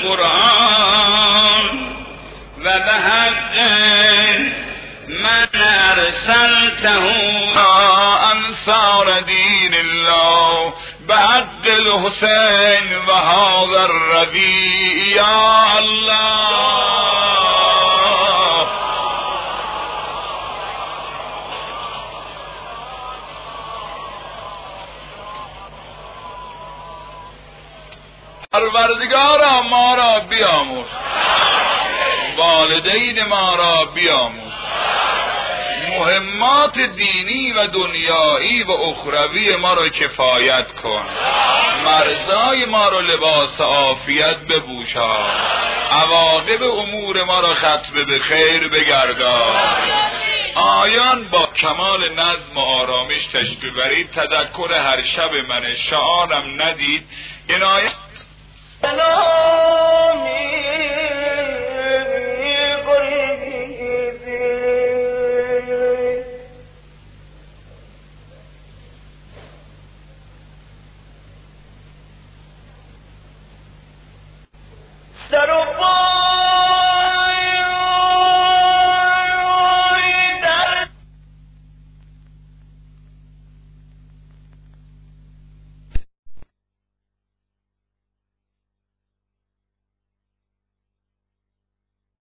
Speaker 1: القرآن و به حق من ارسلته انصار دین الله به حق الحسین و هذا الربیع یا الله. پروردگارا ما را بیاموز، والدین ما را بیاموز، مهمات دینی و دنیایی و اخروی ما را کفایت کن، مرزای ما را لباس عافیت بپوشان،
Speaker 2: عواقب امور ما را ختم به خیر بگردان. آیان با کمال نظم و آرامش تشریف برید. تذکر هر شب من شعارم ندید. عنایت
Speaker 3: سر و